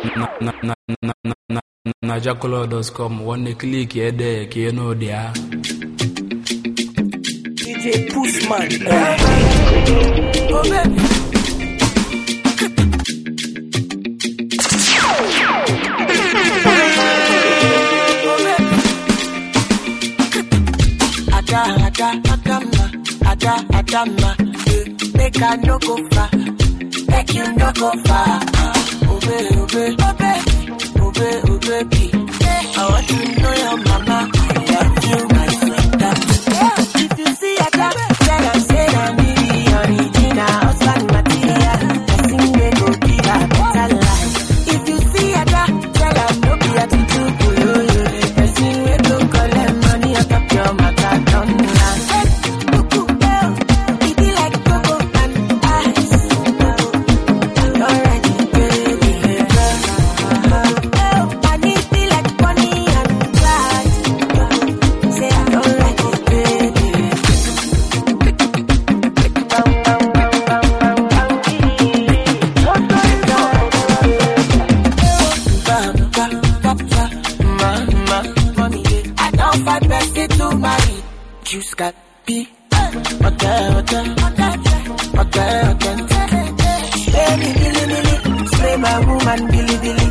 Najacolo.com. One click here there, you know there. DJ Pushman. Oh baby. Adama, make I no go far, make you no go far. Obey, I want to know your mama, I love you, my sweetheart. If you see a girl, tell her say I'm the original husband material. I sing they go give her better life. If you see a girl, tell her no be attitude, I sing we go collect money out of your matter, don't lie. Got be okay. Baby, Billy, spray my woman, Billy.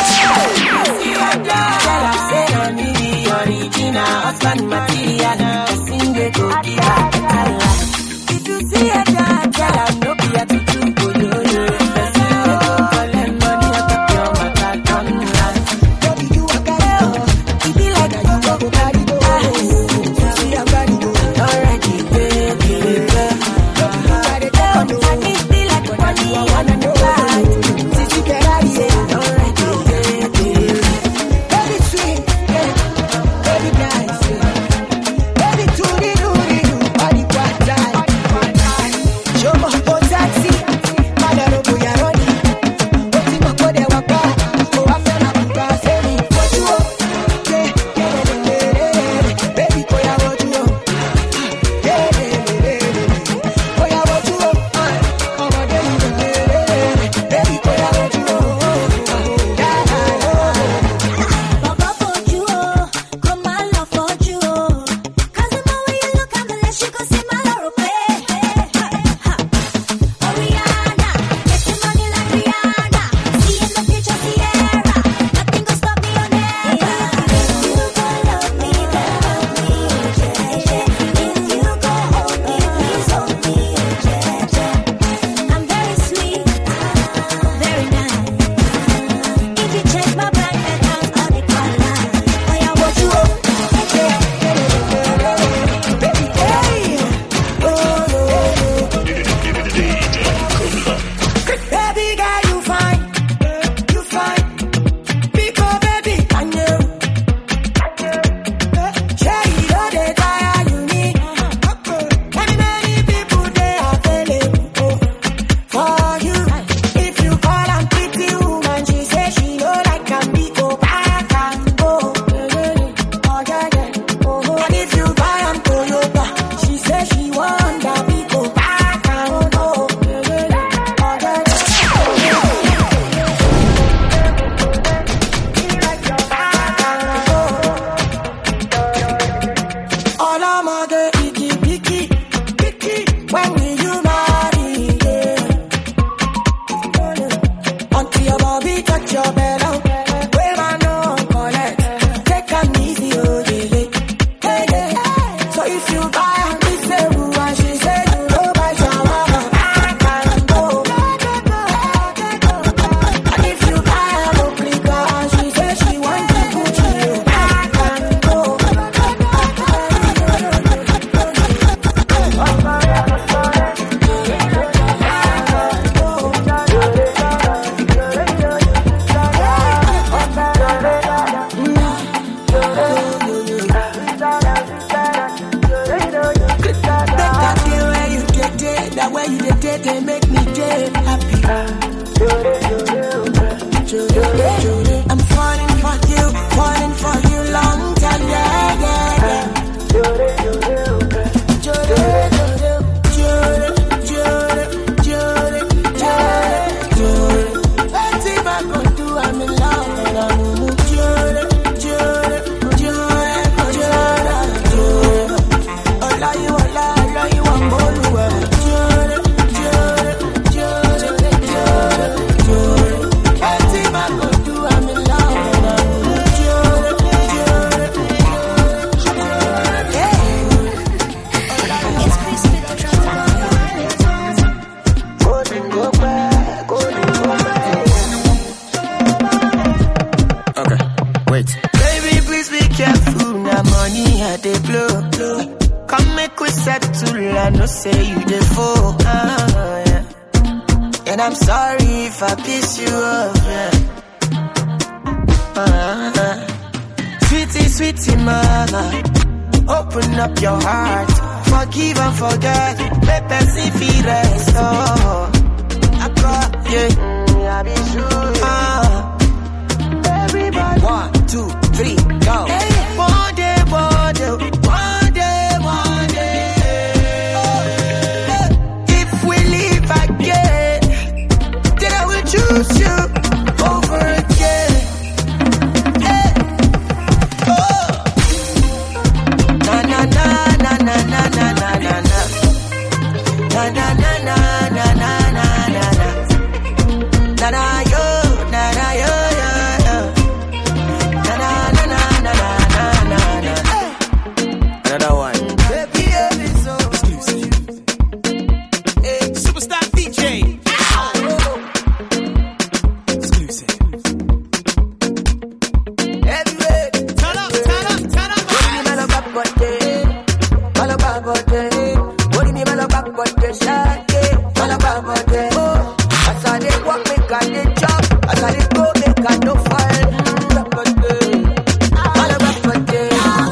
Tell her say I'm the original husband material. I sing they go give her better life. If you see a girl, tell her no be attitude, go yo. I sing they go collect money out of your matter, don't lie. Baby, you a girl, it be like you go carry go. I need feel like money, I wanna know why. Since you get out of here. say you the fool. Yeah. And I'm sorry if I piss you off. Yeah. Sweetie, sweetie mama, open up your heart. Forgive and forget. Let us see if it rest. Oh, I got you. I be sure. Everybody. 1, 2, 3, go. Hey, one day, one day, one day, one day. If we live again, then I will choose you over again. Hey. Oh. Na na na na na na na na na na. Na na na na na na na na na. Na na yo, na na yo, yo, yo. Na na na na na na na na. Another one. Baby, baby, so exclusive. Hey, Superstar DJ. Exclusive. Everywhere. Turn up, turn up, turn up. What do you mean about what day? All about what day? What do you mean about what day? All about what day? As I dey walk, make I dey chop. As I dey go, make I no fall. All about what day?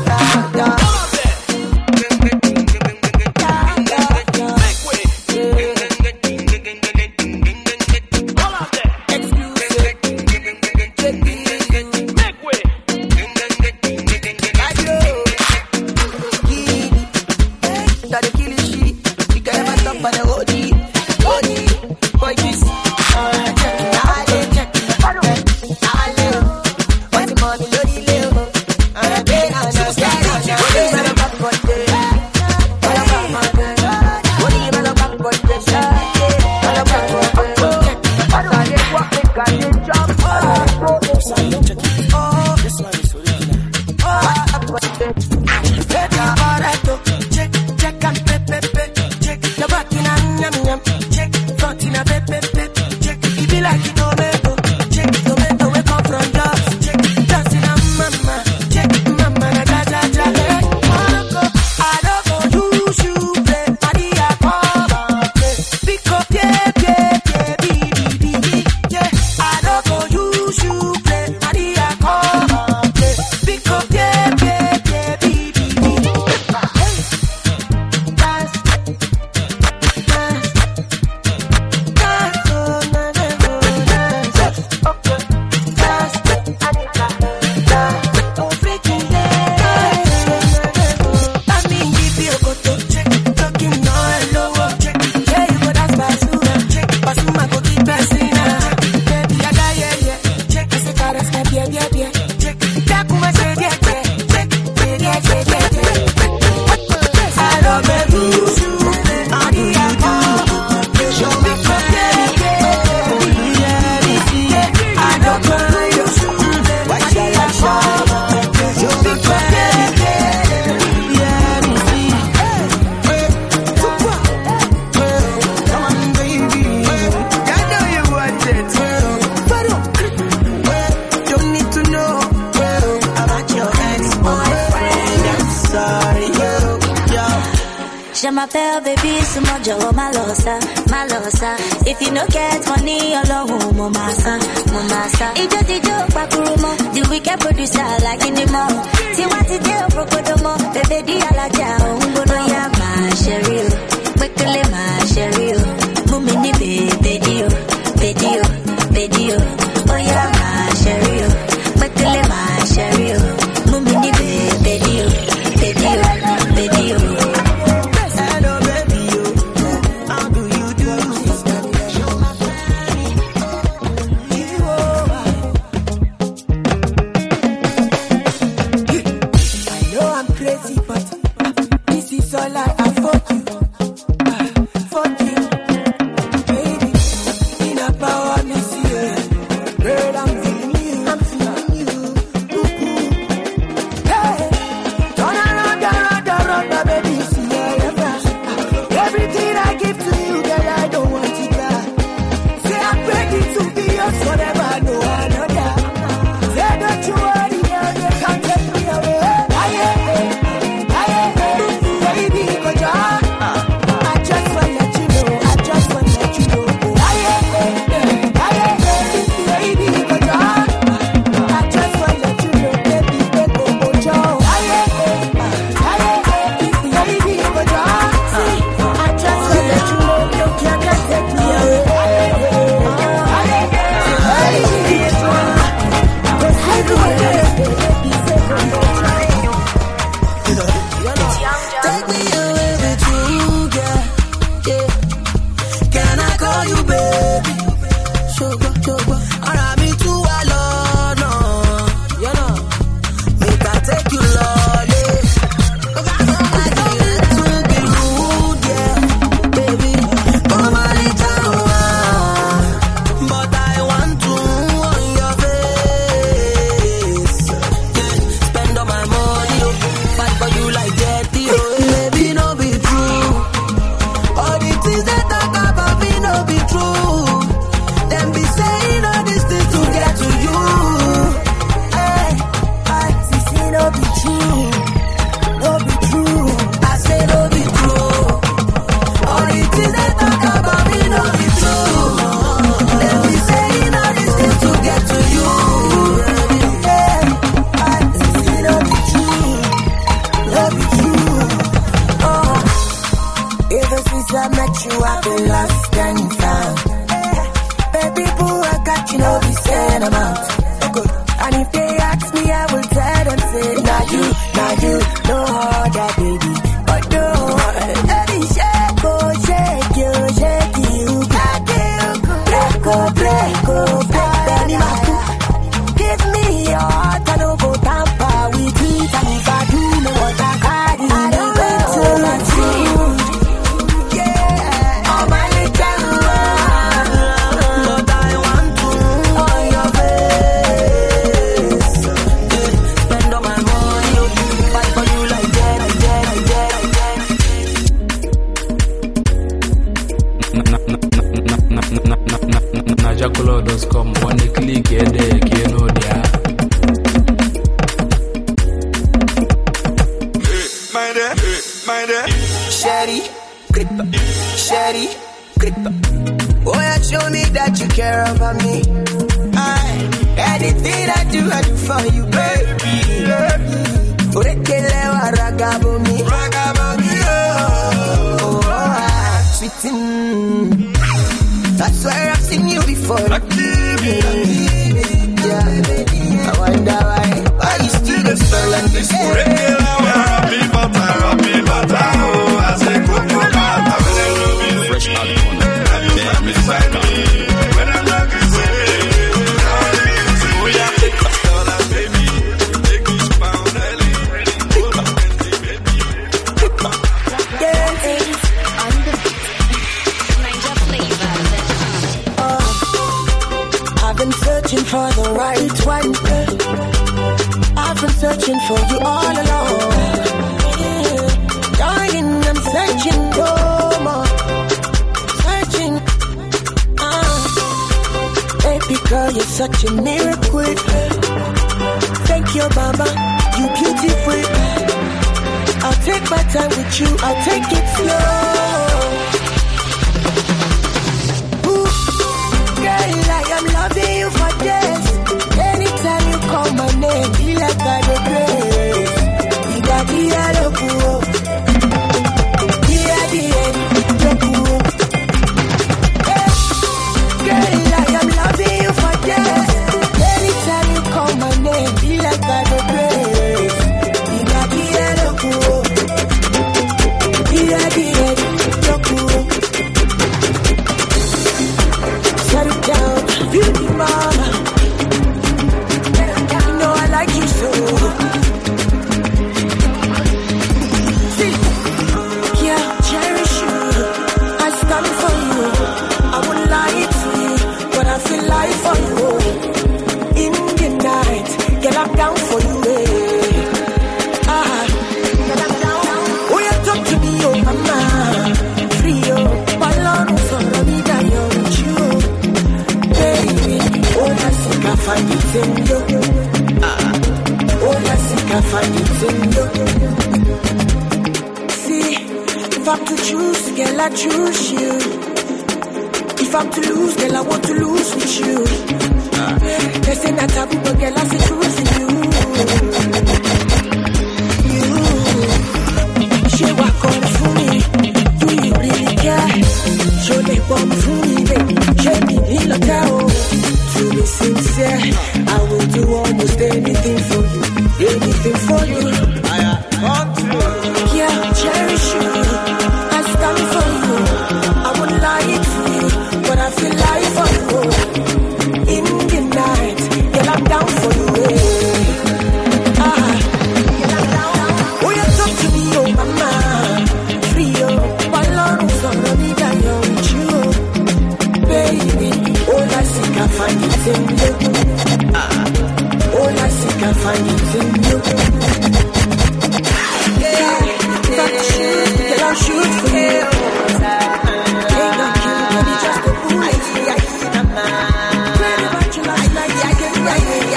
Je m'appelle baby, c'est mon job, malosa, malosa. If you no get money, alone, mon massa, mon massa. Ijo dijo, pakurumo, the wicked producer like anymore. See what it do, prokodomo, baby di alaja, ungono ya ma sherio, wekele ma sherio, mumini baby dio, baby dio, oh ya ma sherio, wekele ma sherio, mumini baby dio, baby dio. Fuck you, baby. In a power, miss you. Najacolor.com. When you click here, there, you know there. Sherry, gripper. Oh, yeah, show me that you care about me. Anything I do for you, baby. Urekelewa ragabomi, sweetin'. That's where I've seen you before. Yeah, I wonder why you still the spell and this fresh out of corner. When I'm not I've been searching for the right one. I've been searching for you all along. Darling, I'm searching no more. Searching. Baby girl, you're such a miracle. Thank you, mama. You beautiful. I'll take my time with you. I'll take it slow. I'm loving you for days. Anytime you call my name, be like I do grace. You got the yellow cool. Girl, I am loving you for days. Anytime you call my name, be like I do grace. You got the yellow cool. Settle down. Beauty mama, you know I like you so. See, yeah, cherish you. I stand for you. I wouldn't lie to you, but I feel like for you. In the night, get up down for you. Get up down. Oh, you talk to me, oh mama. Free, oh, balance for me, that you're with you. Find it in you. Oh, I think I find it in you. See, if I'm to choose, girl, I choose you. If I'm to lose, girl, I want to lose with you. They say not taboo, but girl, I say choosing you. She walk on for me. Do you really care? Show they bomb for me, baby. She me in the town. To be sincere, I will do almost anything for you. Anything for you. Yeah, cherish you. I stand for you. I wouldn't lie to you, but I feel like for you. in you. All I seek I find is in you. Yeah, girl, I'll shoot for you. Ain't no kill, baby, just a bullet. Pray about you last night, I can write it.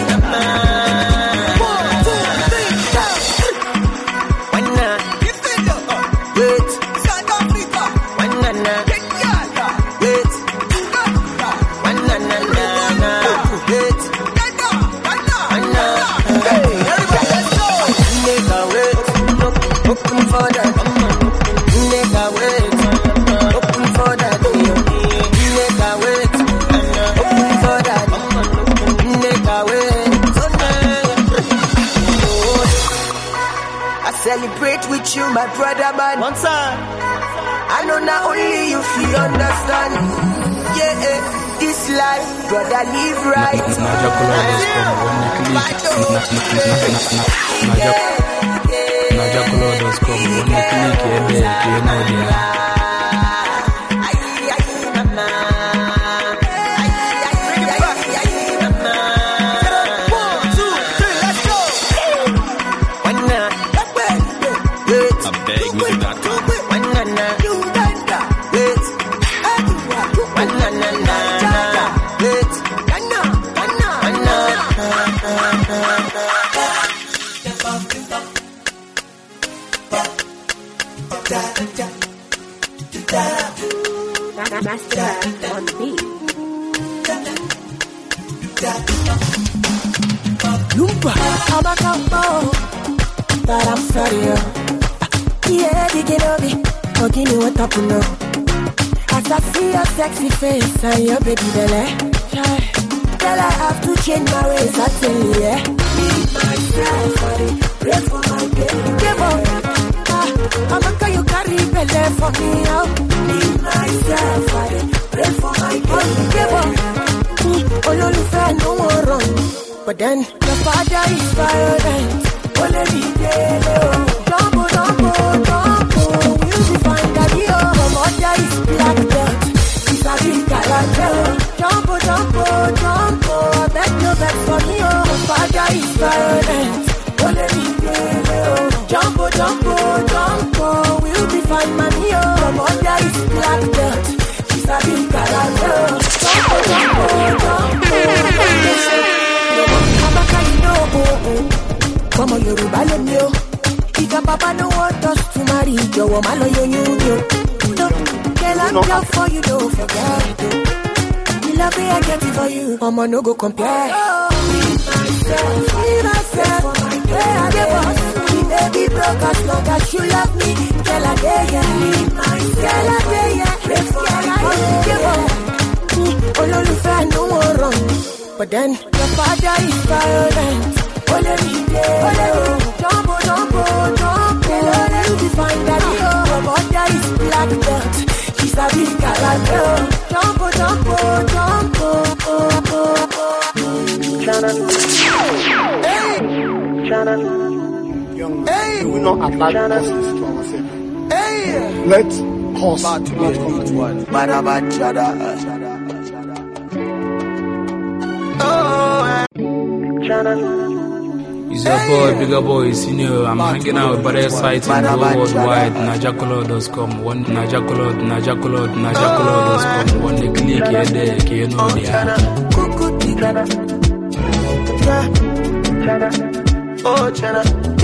1, 2, 3, go. One night, wait. South Africa. One night, wait. One night, wait. Hey, everybody, let's go. Nigga, wait. Open for that. Nigga, wait. Open for that. Nigga, wait. Open for that. Nigga, wait. I celebrate with you, my brother, man. One time. I know not only you feel understand. Yeah, this life, brother, live right. Najakulo.com. When you click here, you know there. On beat. Lumba, I'm a combo, but I'm sorry. Yeah, digging over, forgive me what up now. As I see your sexy face and your baby belly, girl, I have to change my ways, I tell you, yeah. Need myself for it, pray for my baby. Give up, I'm not gonna you carry belly for me, oh. Need myself for it, pray for my baby. Give up, oh, no, no more run. But then, your father is violent. Oh, let me tell you. Jumbo, jumbo, jumbo. We'll be fine, daddy, oh. Your mother is black belt. She's a big character. Jumbo, jumbo, jumbo. I beg you, beg for me, oh. Your father is violent. Oh, let me tell you. Jumbo, jumbo, jumbo. We'll be fine, mommy, oh. Your mother is black belt. She's a big character. Jumbo, jumbo, jumbo. Come on, Yoruba, let me know. If your papa don't want us to marry, your woman or you. Girl, I'm down for you, don't forget it. The love I get it for you, I'ma no go compare. Be myself, for my girl, the boss. The baby broke as long as you love me. Girl, I dare ya. Be myself, I dare ya. Girl, I dare ya. No more run. But then, your father is violent. Oh, let me tell jumbo, jumbo, jumbo. You'll be fine, daddy, oh. Your mother is black belt. She's a big character. Jumbo, jumbo, jumbo. Hey! Young man, we will not allow causes to ourselves. Hey! Let cause not come to us. It's your boy, bigger boy, senior. I'm hanging out with Barrier Sites in the worldwide. Najakulo.com. One Najakulo.com. One they click here, there, you know there. Oh, Chana,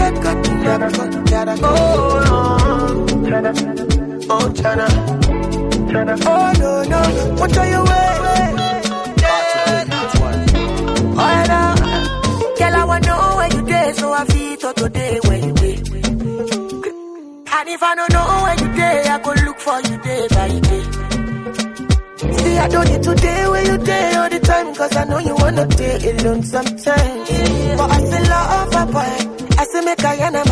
oh, Chana, oh, no, what are you waiting? Oh, no, girl, I wanna know where you day, so I feel to today where you day. And if I don't know where you day, I go look for you day by day. See, I don't need today where you day all the time, cause I know you wanna day alone sometimes. But I still love a boy, I say make I am a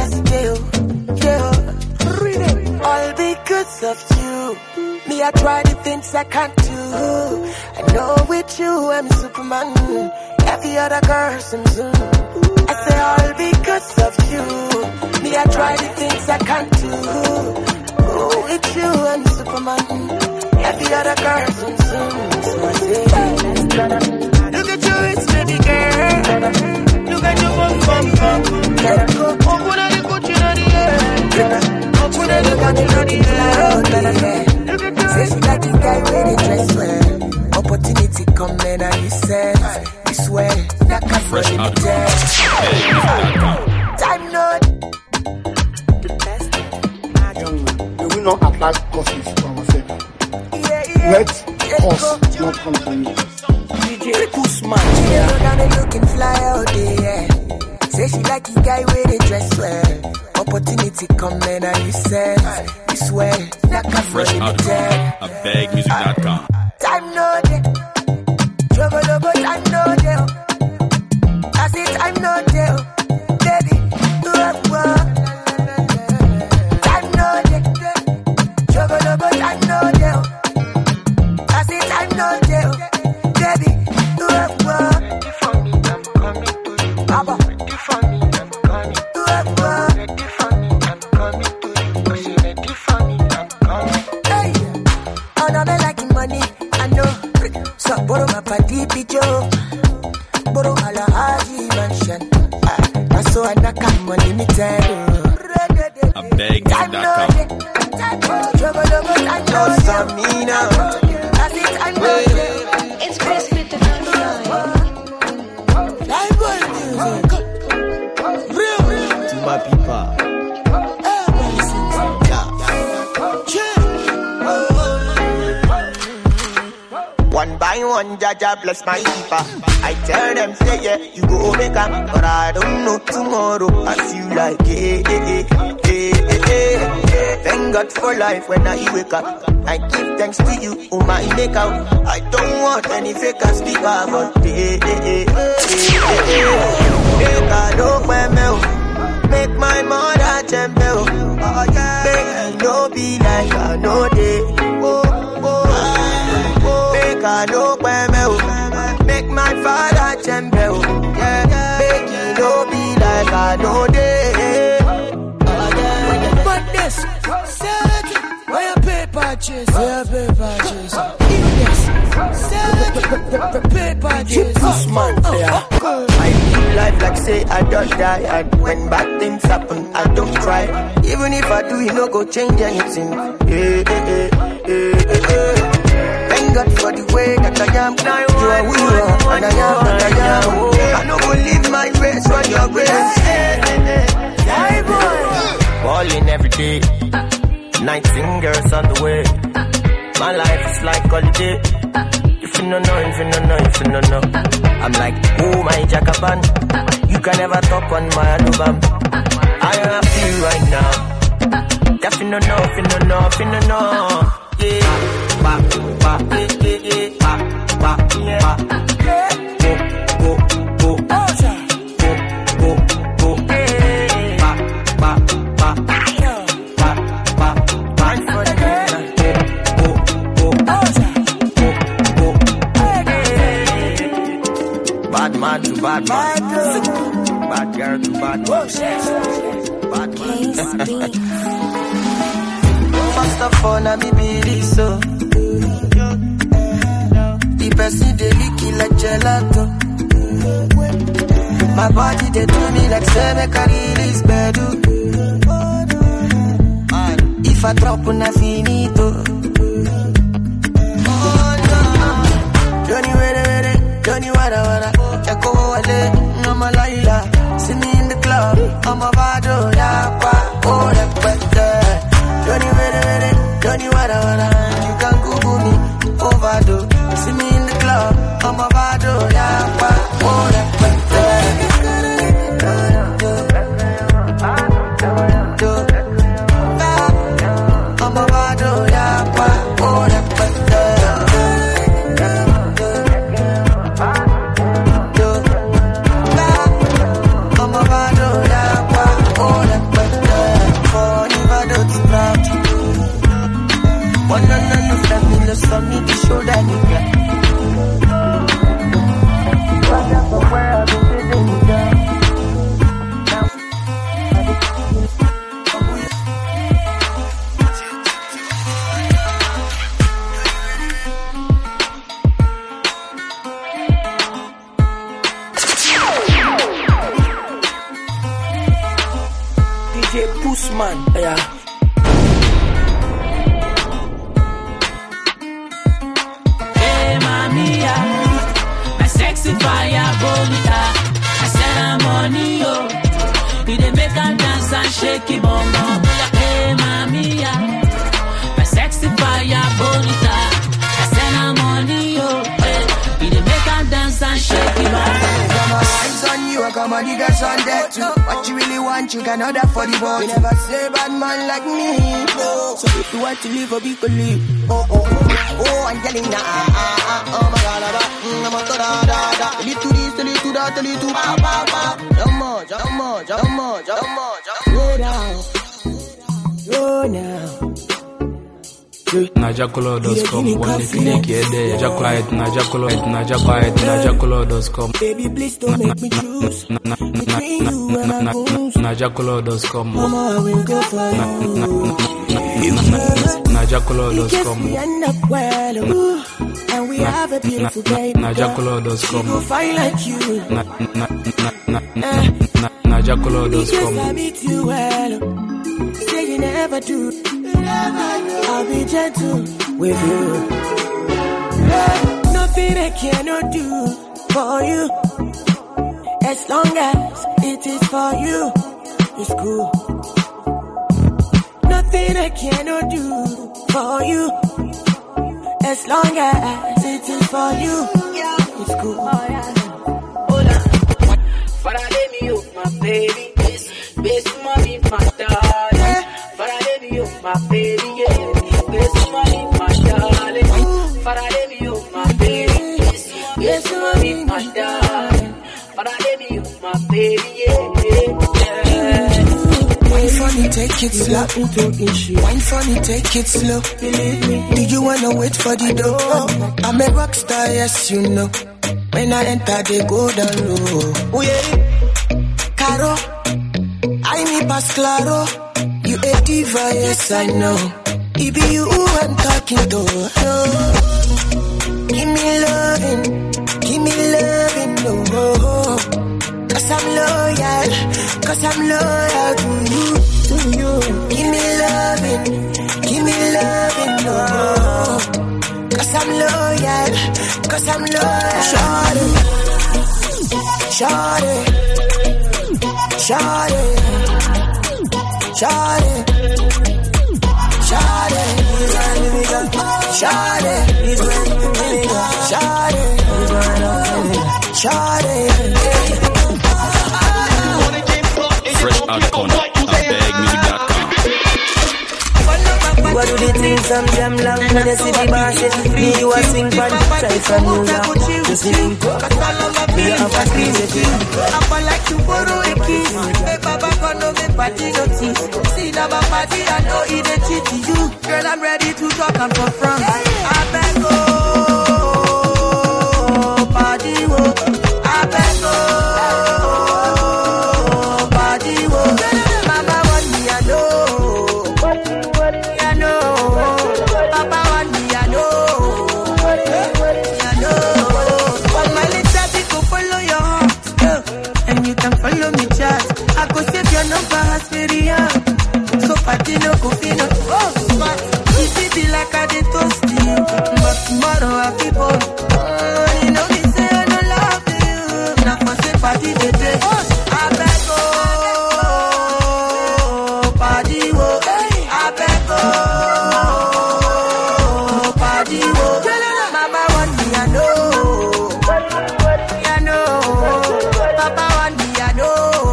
all because of you. Me, I try the things I can't do. I know with you I'm Superman. Every other girl Zoom. I say all because of you. Me, I try the things I can't do. Oh, with you I'm Superman. Every other girl Zoom. So I say, sense. This way, that can Fresh out of time note. The best. We will not apply causes to ourselves. Let us not come to you. DJ Pusman. She look down and looking fly out there. Say she like the guy with the dress well. Opportunity come and you sense. This way, that can Fresh out of bagmusic.com. time no day. Trouble over time no day. I say time no day. Baby, do it well. Time no day. Trouble over time no day. I say time no day. Baby, do it well. Ready for me, I'm coming to you. Abba. Ready for me, I'm coming. Do it well. Ready for me, I'm coming to you. Cause you ready for me, I'm coming. Hey, oh no, me like money, I know. So borrow my party pijo, borrow Alahaji mansion. I saw a knock on money me tell. A bagmusic.com. It's Chris with the My people. One by one, Jaja bless my keeper. I tell them, say yeah, you go make up, but I don't know tomorrow. I feel like, thank God for life when I wake up. I give thanks to you, oh my make out. I don't want any fake speaker, but make my mother tremble. Make I no be like I know they. Make I no make my father tremble. Make you no be like I know they. But this, where your paper chase? Where your paper chase? Paper chase. I live life like say I don't die. And when bad things happen, I don't cry. Even if I do, you no go change anything. Thank God for the way that I am. You are who you are, and I am what I am. I no go leave my grace for your grace. Balling every day, night singers on the way. My life is like holiday. If you don't know, if you don't know, if you don't know, I'm like, oh my Jackaban. You can never talk on my album. I feel right now. If you don't know, if you don't know, if you don't know, yeah. Ba ba ba ba yeah. Go go go go go go ba ba ba ba ba ba for the go go go bad man to bad man, bad girl to bad man, bad man. First of all, I be believe so. The person they lick like gelato. My body they do me like say make I release bedu. If I drop on a finito. Oh no, Johnny wada. Echo wale, no malaila. See me in the club, I'm a vado yakwa. Oh that better. Johnny wada. You can Google me, overdose. See me in the club, I'm a vado yakwa. Oh that better. I'm a vado yakwa. Oh that better. I'm a vado yakwa. Oh that better. For Nevada to proud. One on the family, the sun, the show that you got. Where I've been sitting down. DJ Pusman, yeah. sexy fire bonita. I said I'm on yo. Did they make her dance and shake it, bum bum? Hey, mamia. My sexy fire bonita. I said I'm on yo. Did they make her dance and shake it, bum bum? Eyes on you, I come on the girls on deck too. What you really want, you can order for the boy. You never say bad man like me. So if you want to live, a big live. Oh, Angelina, oh my God, I'm a da. Little this, little that, little ba ba ba. Go now. Najakulo.com. One click here, Najakulo.com. Baby, please don't make me choose between you and my bones. Najakulo.com. Mama, I will go for you. Najakulo.com. We end up well, and we have a beautiful baby. Najakulo.com. She go fine like you. Najakulo.com. I meet you well. Say you never do. I'll be gentle with you. Nothing I cannot do for you. As long as it is for you, it's cool. Nothing I cannot do for you. As long as it is for you, it's cool. Faraday me up, my baby. Best mommy, my darling. Faraday me up, my baby. Best mommy, my darling. Faraday me up, my baby. Best mommy, my darling. Faraday me up, my baby. Wine funny, take it slow. Wine funny, take it slow. Believe me. Do you wanna wait for the door? I'm a rock star, yes you know. When I enter, they go down low. Oh yeah, Caro, I me pass claro. You a diva, yes I know. It be you who I'm talking to. Give me loving, no. Cause I'm loyal to you. Give me loving, no. Cause I'm loyal. Shawty. Fresh out the corner, abegmusic.com. What do they think some jam long when they see the bar shit? Me you a sing pan, try from New York. Just sing talk, me a have a crazy thing. I like to borrow a kiss. Hey Baba gonna make party notice. See now my party, I know it a cheat to you. Girl, I'm ready to talk and confront. I beg party wo. I beg party wo. Mama want me, I know. Papa want me, I know. All my little people follow your heart, and you can follow me, chat. I go save your number, Asperia. So party no go feel no. Oh, but it be like I did toast you, but tomorrow I keep on. You know me say I don't love you. Now for say party today. I beg party wo. I beg party wo. Mama want me, I know. Papa want me, I know.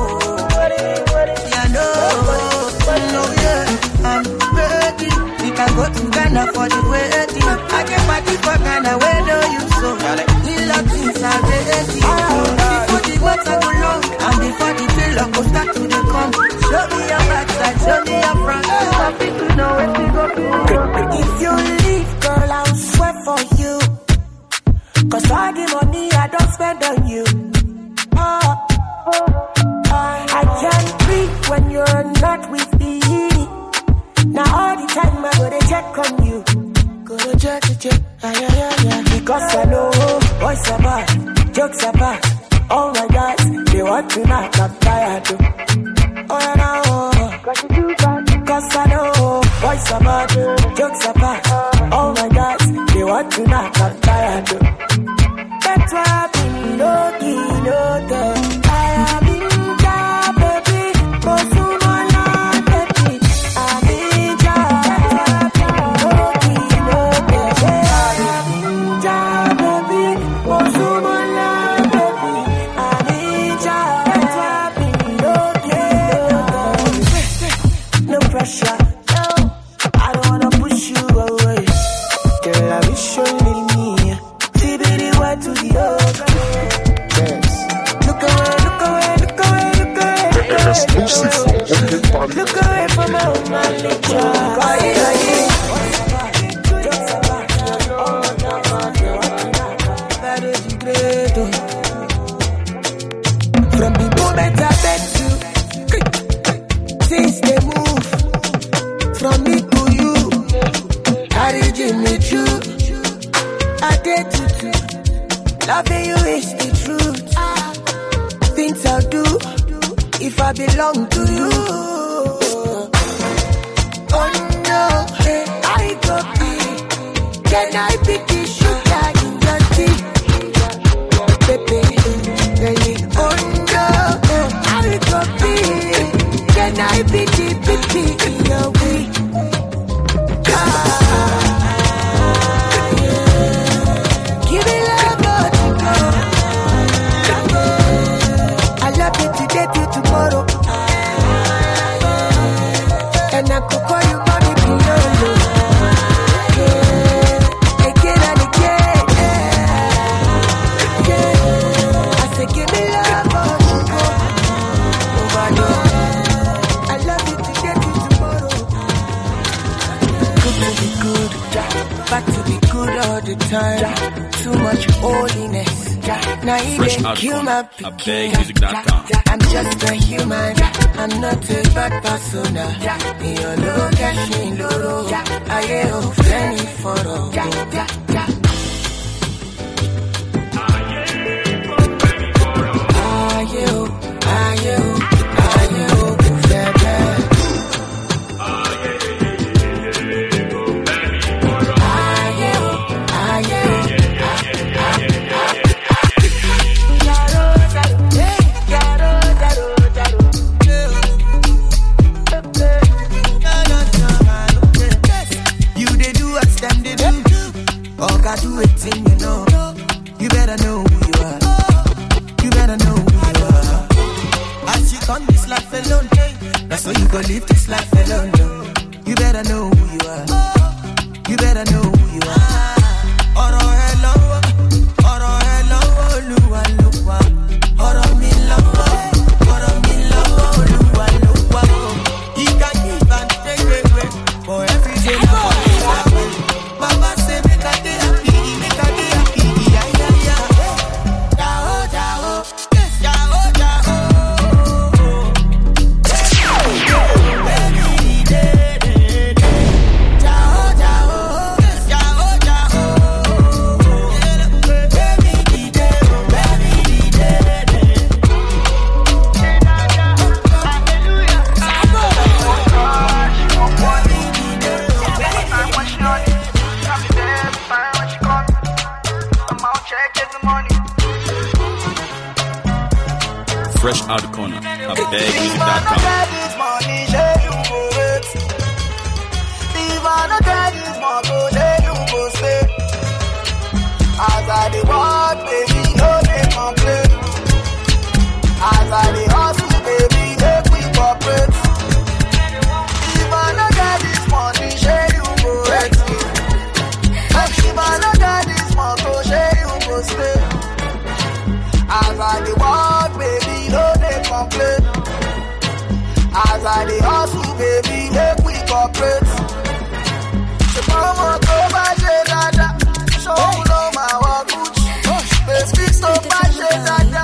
I'm ready. We can go to Ghana for the wedding. I can party for Ghana where no you so. Little things are ready. Before the water go long, and before the tailor go start to the come. Show me your backside, show me your front. Happy to know where to go. If you leave, girl, I'll sweat for you. Cause all the money I don't spend on you. I can't breathe when you're not with me. Now all the time I go to check on you. Go to check. Because I know boys are bad, jokes are bad. Oh my God, they want to knock up tired. Oh yeah, now, cause I know boys are bad, jokes are bad. Oh my God, they want to knock up tired. That's why I've been low. moment I bet you, things they move from me to you. Carry Jimmy through. I did to do. Loving you is the truth. Things I'll do if I belong to you. Oh no, I go be. Can I be the sugar in your tea? Baby, baby. Oh no, I go be. Can I be the baby in your week? Give me love, but you go. I love you today till tomorrow. And I could call you mommy below. Again and again. I say give me love, but you go. I love you today till tomorrow. Good to be good, back to be good all the time. Too much holiness. Now you didn't kill my picking. I'm just a human. I'm not a bad person. You're low cash in low. I am plenty for all. Do it thing, you know. You better know who you are. You better know who you are. As you come this life alone, that's how you go live this life alone. No. You better know who you are. You better know who you are. Oro hello, Oluwa Luwa. Oro mi love, Oluwa Luwa. You can give and take away for every day. Baba say make a day. Fresh out the corner. BagMusic.com. As I dey walk, baby, no dey complain. As I dey hustle, baby, make we cooperate. If I no get this money, shey you go rent me. If I no get this motor, shey you go stay. As I dey walk, baby, no dey complain. As I dey hustle, baby, make we cooperate. So come on, go buy dada. Show no my walk good. Baby, so buy dada.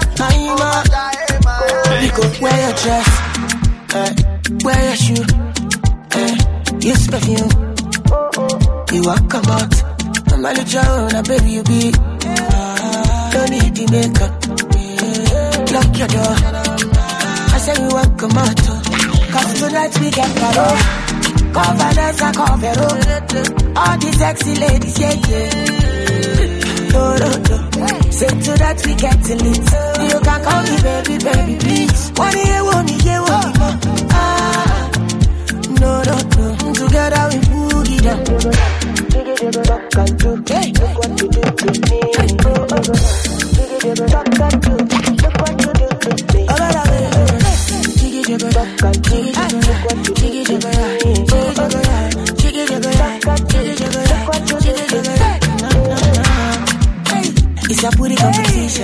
Because wear your dress, wear your shoe, use perfume. You walk come out, I'm a little baby you be. Don't need the makeup. Lock your door. I say we walk come out. Cause tonight we get parole. Confidence and cover. All the sexy ladies, yeah. No. Say to that we get to lit. You can call me baby, please. One year, no. Together we put it down. Hey. Look what you do to me. Look what you do to me. It's a pretty competition.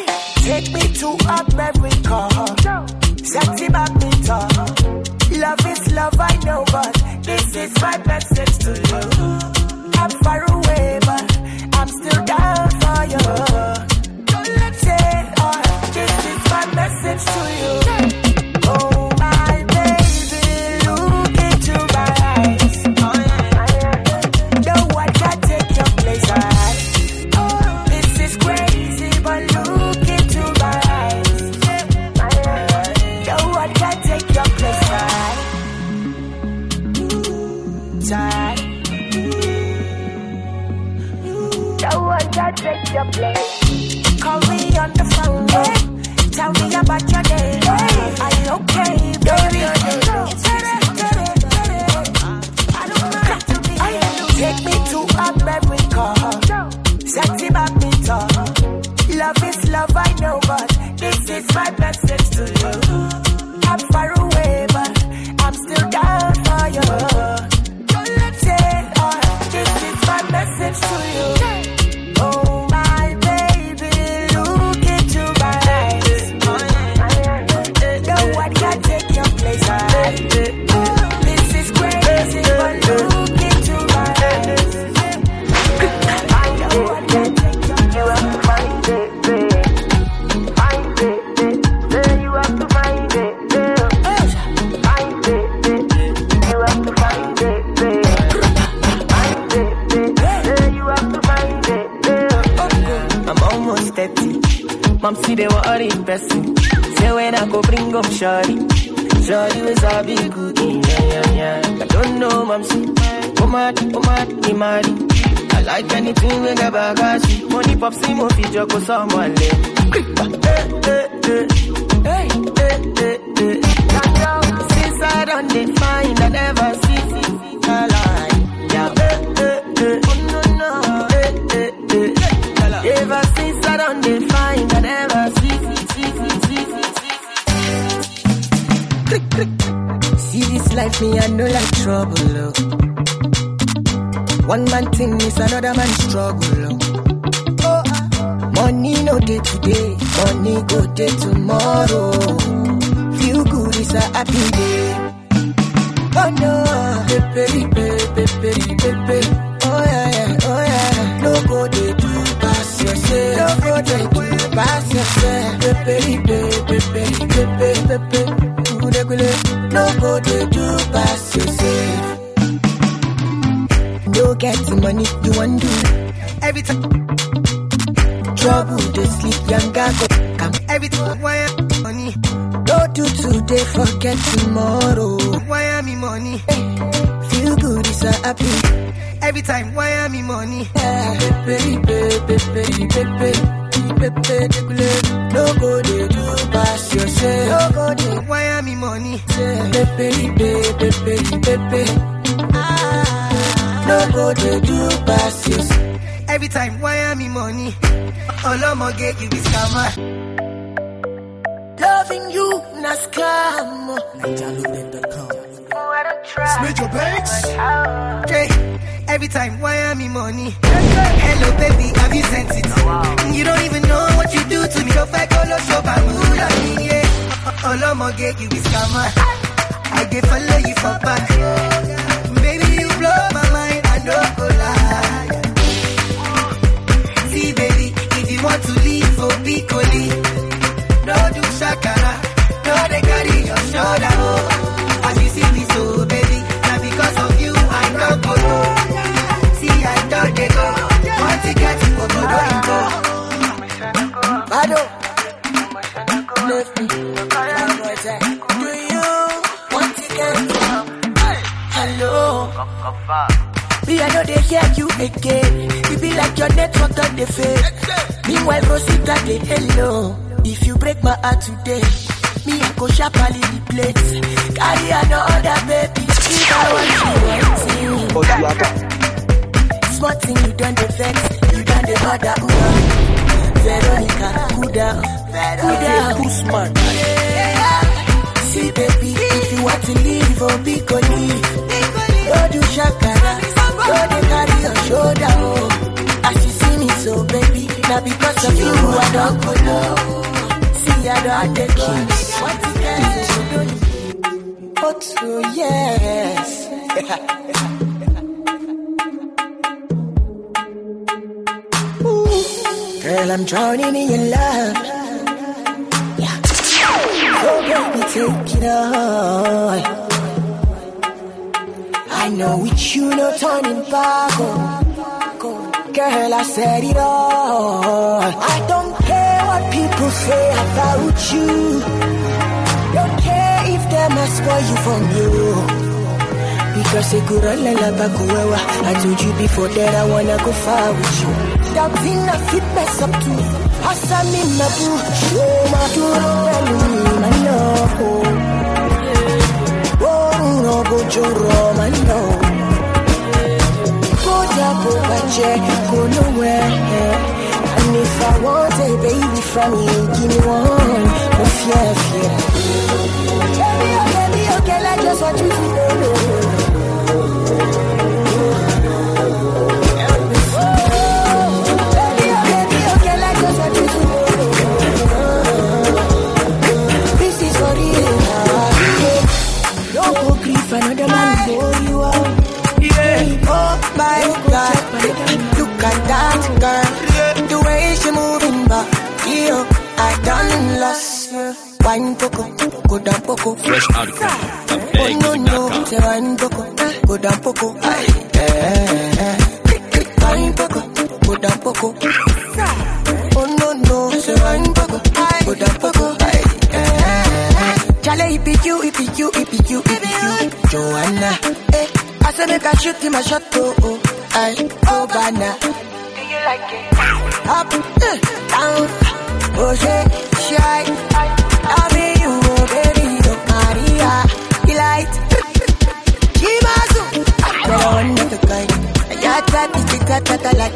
Take me to America. Sexy badminton. Love is take your place. Call me on the phone, tell me about your day. Are you okay, baby? Take me to America, sexy badminton. Love is love, I know, but this is my message to you. I'm far away, but I'm still down for you. This is my message to you. Oh my baby, look into my eyes. No one can take your place. This is crazy, but look into my eyes. I know one can take your place. You have to find it, baby. Find it, baby. You have to find it, baby. Find it, baby. You have to find it, baby. I'm almost 30. Mom see they were already person. Say when I go bring up Shorty. Shorty was a big cookie. Yeah. I don't know, Mom see. Come on, me marry. I like anything with a bagage. Money pop see mo fi joko someone le. Since I don't define, I never see a lie. Yeah. Ever since I don't define, I never see. See this life, me I know like trouble. Oh. One man thing is another man's struggle. Oh. Money no day today, money go day tomorrow. Feel good is a happy day. Oh no, pepe. Oh yeah. No go dey do pass yourself. No go dey do pass yourself. Pepe. No go dey do pass yourself. No get the money you want do. Every time trouble they sleep, young guy go come. Every time why money? Don't do today, forget tomorrow. Why am I money? Feel good is a happy. Every time, why am I money? Pepe. No go dey do pass yourself. No go dey, why am I money? Pepe. No go dey do pass yourself. Every time, why am I money? All I'ma get you is scammer. Loving you, na scam. Smith your banks. Okay. Every time, why am I money? Hello, baby, have you sent it? You don't even know what you do to me. So I call up your bamboo, yeah. All I'ma get you is scammer. I dey follow you for back. Baby, you blow my mind, I don't go lie. See, baby, if you want to leave for Piccoli, don't do shakara, don't they carry your shoulder. As you see me so, baby, now because of you, I don't go. See, I don't they go. Want to get you, go. Bado, left me. Do you want to get me? Hello. Me, I know they hear you again. You be like your network on the fade. Meanwhile, Rosita, they hello. If you break my heart today, me, I go sharply the plates. Carry another baby. If I want you, small thing, you done the vex. You done the mother, Veronica, Huda, Usman. See, baby, if you want to leave or be go leave, don't do shakara, don't they carry your shoulder. As you see me so, baby, now because of you, I don't go low. See, I don't take keys. What you can, oh, yes. Girl, I'm drowning in your love. Yeah. So baby, take it all. I know with you, no turning back. Girl, I said it all. I don't care what people say about you. Don't care if they must spoil you from you. girl say Kurala la bakuwa. I told you before that I wanna go far with you. That thing I fit mess up too. Hasami mabu, show my duro my love. Oh no go joro my love. Go double budget, go nowhere. And if I want a baby from you, give me one. Oh fear. Baby, okay, I just want you to know. Another man for you out. Yeah. Oh my God, look at that girl. The way she moving back. Yo, I done lost. Wine poco, go down poco. Fresh out of the Oh no, say wine poco, go down poco. Wine poco, go down poco. Oh no, say wine poco, go down poco. Chale, it be you. Joanna, I say make I shoot him a shot, oh, I, Obana. Do you like it? Up, down, oh, shy, love you, oh, baby, oh, Maria, delight. Chimazu, I want the kind. I got that, like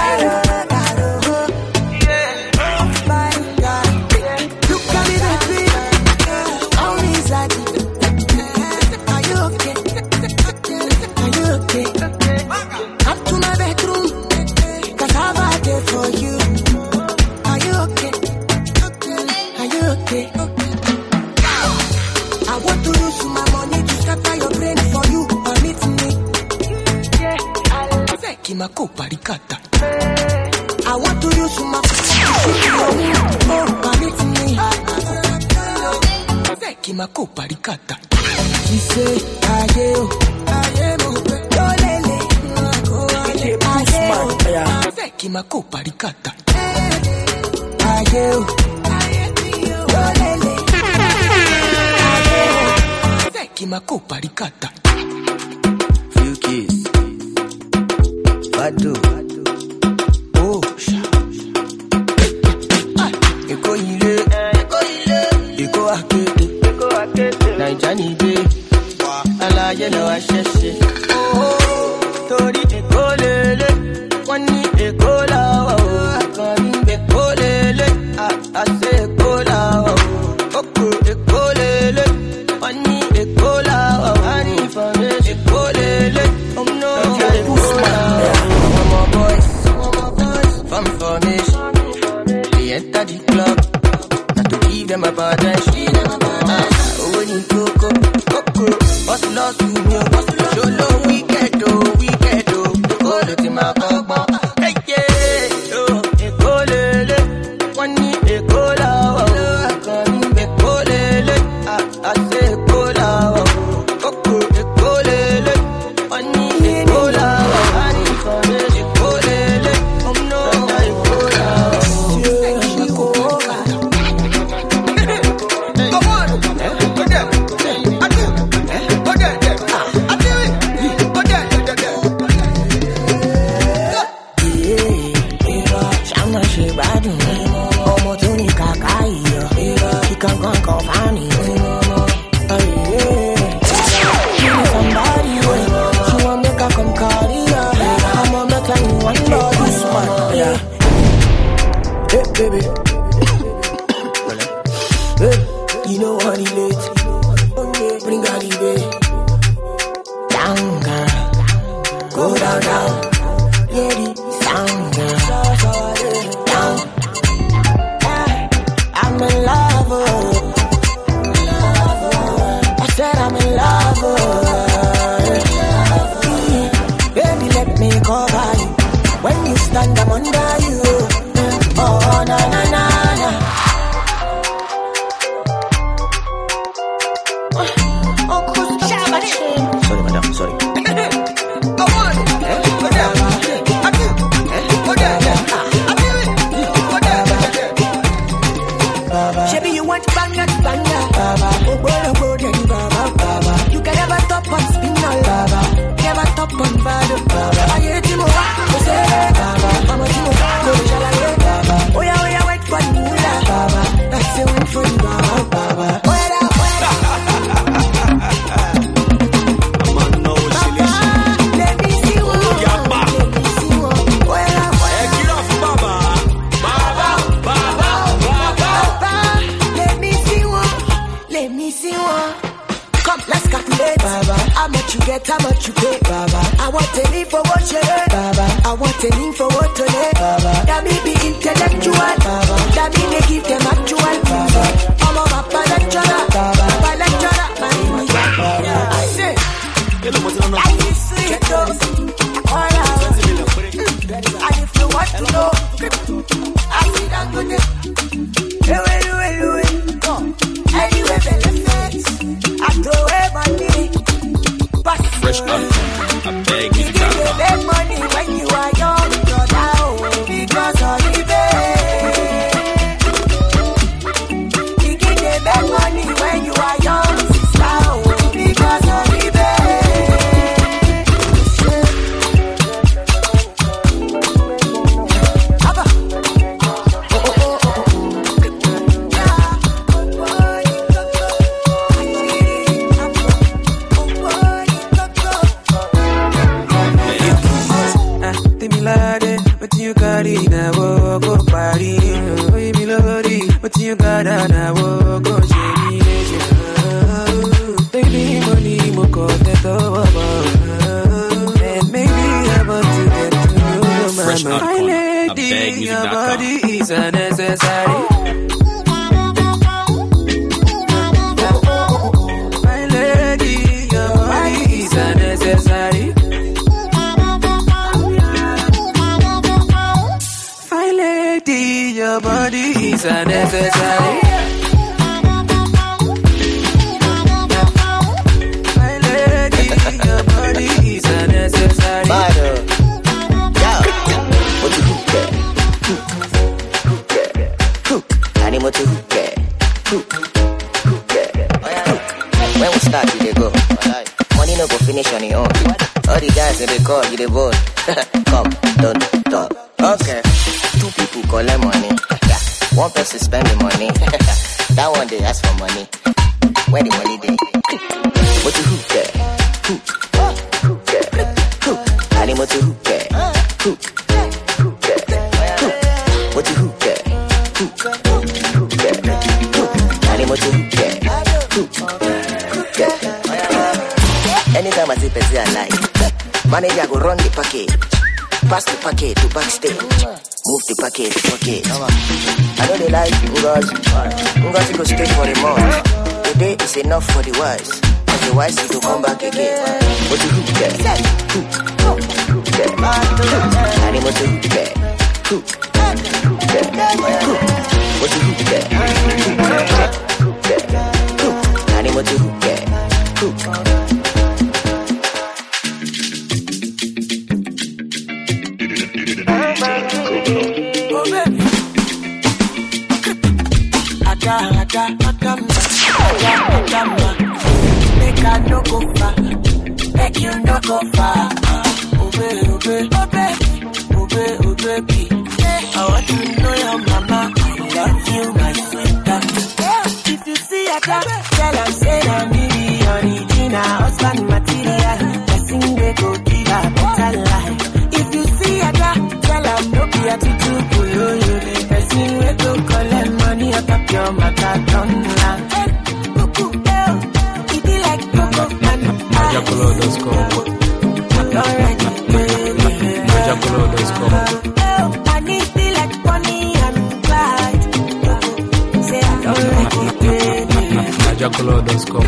I want to use my Paricata. She say, Paricata. Few kiss. Badu. Oh, Eko ile. Eko akete. Naijani de. Alaye na wa sheshe. Oh, tori eko lele. Wani eko la wa. Kani eko lele. Ase eko la wa. Oko eko lele. Wani eko la wa. Wani fane eko lele. Oh no, eko la wa. From formation, they enter the club, not to give them a bad attention. Oh, when you coco, what's lost to me? Show low wicked, oh, let him have a bomb. Hey, yeah, oh, a colele, one need a cola, come a colele, I say cola, coco, a colele, one need a cola, I need for a colele, oh no. Baby, hey, you know what he did? Bring out the baby. Down, girl. Go down, lady. Down, girl. Down. I'm in love. I said I'm in love. Baby, let me cover you. When you stand, I'm under you. Oh, na na na na. Sorry, madam, sorry. Shabby, you want banger, banger. Oh, boy, you can never stop on spin all. training for what today. That me be intellectual. That me they give them actual. I'm a papa lecturer. Papa lecturer. I say, I see it goes. All out. And if you want to know, I see that good. Anyway, benefits. I throw away money. Fresh out. I beg you to make money when you are young, brother. Because of the pay. You can make money when you are young, sister. Because of the but you got an hour, go baby, money, moko, and maybe I want to get to know my lady, your body is unnecessary. My lady, your body is unnecessary. My lady, your body is unnecessary. My lady, your body is unnecessary. What you hook at? Hook. Animal to hook at. Hook. When we start, you dey go. Money no go finish on your own. All the guys in the call, you dey board. Come, don't talk. Okay. Two people collect money. One person spend the money. That one they ask for money. Where the money they? What you hook at? Hook. Animal to hook at. Hook. What you hook at? Hook. Animal to hook at. Hook. Anytime I see person I like, manager go run the package. Pass the package to backstage. Move the package to pocket. I know they like Ngozi go stay for a month. The day is enough for the wise. And the wise need to come back again. What you hook at? Hook. Animal to hook at. Hook. What you hook at? Hook. Animal to hook at. Hook. Make I no go far, make you no go far. Baby. I want to know your mama. I love you, my sweetheart. If you see a girl, tell her say I'm the original husband material. Blessing they go give her better life. If you see a girl, tell her no be a tutu boyo. Blessing we go collect money out of your matter done land. Najacolo.com. Najacolo.com. I need be like Bonnie and Clyde. Say I don't like it, baby. Najacolo.com.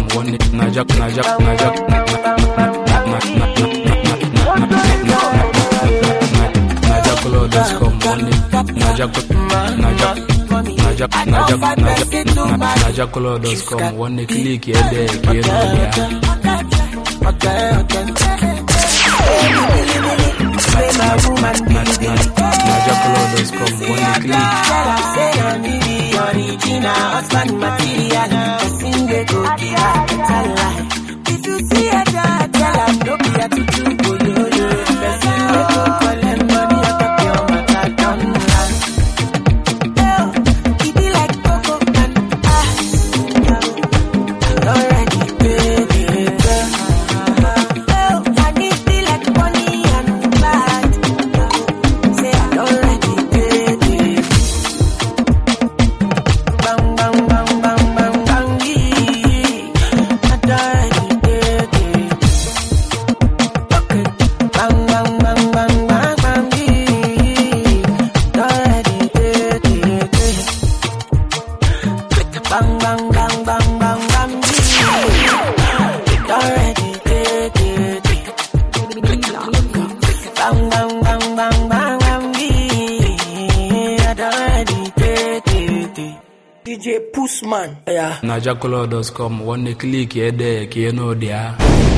Najacolo.com. One click here, there, Najacolo.com. One click. If you see a girl, tell her no be a tutu boyo. Person we go collect money out of your matter done land. It be like cocoa and ice. Already, baby. I need be like Bonnie and Clyde. Say I already, baby. Bang bang bang bang bang bang. I Bang, bang, bang, bang, bang, bang, me. I don't ready, DJ Pussman, yeah. Najacolor.com, one click here there, you know there.